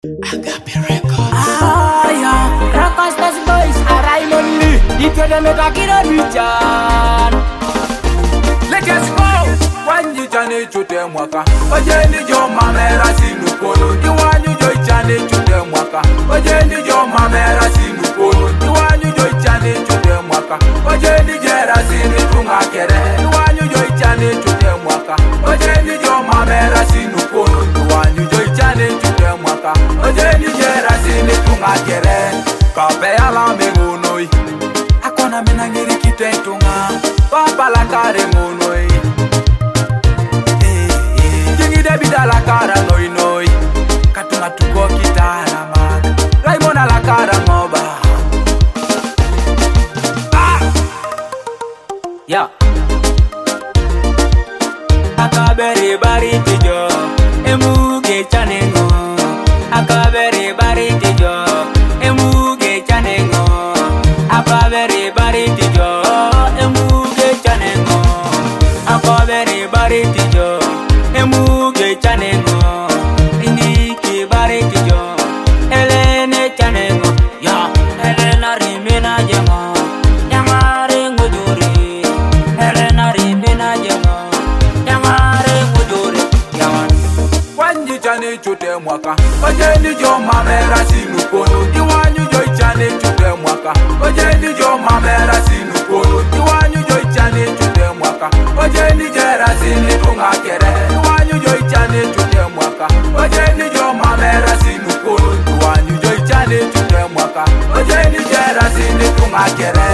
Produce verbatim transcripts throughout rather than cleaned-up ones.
Agape Records. Ah, yeah. Rockstars boys, Raymond Lee. Itu ada metakira Richard. Let us go. Wanyu chane chute mwaka. Ojeni jo mamera sinukolo. Iwanyu jo chane chute mwaka. Ojeni jo mamera sinukolo. Iwanyu jo chane chute mwaka. Ojeni jera sinitunga kere. Iwanyu jo chane chute mwaka. Ojeni jo mamera sinukolo. Iwanyu jo chane chute mwaka. Ojeni jera sinitunga kere. Kape ala mengunoi. Akona menangiri kitentunga. Papa la kare monoi. Bida la cara noi noi Katunga tuko kitana mag Raimona la cara ngoba Ah Yeah. Akabere bari tijo Emuge chanengo Akabere bari tijo Emuge chanengo Akabere bari tijo Emuge chanengo Akabere bari tijo Emuge chanengo Indiki bari tijo Elene chanengo Ya Elena rimena jengo Yamare ngujuri Elena rimena jengo Yamare ngujuri Yaman Wanyu chane chute mwaka Ojeni jo mamera sinukono Iwanyu jo chane chute mwaka Ojeni jo mamera sinukono Iwanyu jo chane chute mwaka Ojeni jera sinitunga kere Iwanyu jo chane chute mwaka Ojeni jo mamera sinukono Iwanyu jo chane chute mwaka Ojeni jera sinitunga kere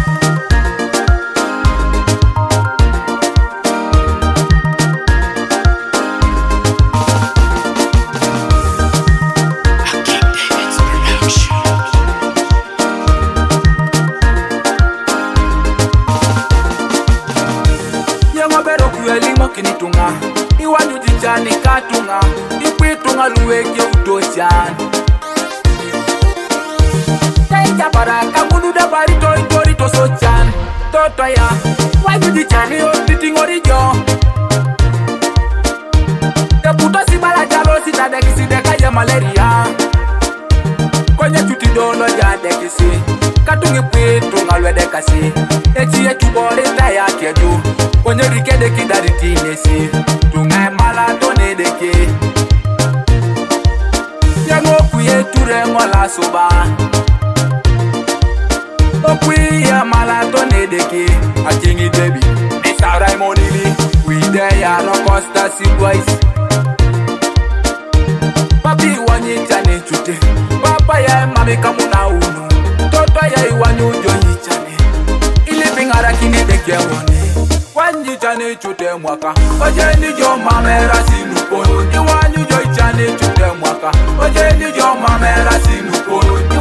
Kinitunga iwanyu jichani katunga ikwitunga luweke utochan Taita baraka muluda barito itorito sochan Toto ya wanyu jichani otitingori jo Teputo si bala jalo si tadekisi deka ya malaria Kwenye tutidolo ya dekisi Katungi kwitunga lwedekasi Echi yetu bori taya kedu Kwenye rikede kidari tinesi Tunga mala tone deke Yango kuye ture ngola soba Okuye mala tone deke Akingi debi Mister Raymond Lee We there ya Rockstars boys Papi wanyi chane chute Papa ya mami kamuna unu Toto ya iwanyu jo yichane Ili pingara kini deke wone Wanyu chane chute mwaka Ojeni jo mamera sinukono Iwanyu jo chane chute mwaka Ojeni jo mamera sinukono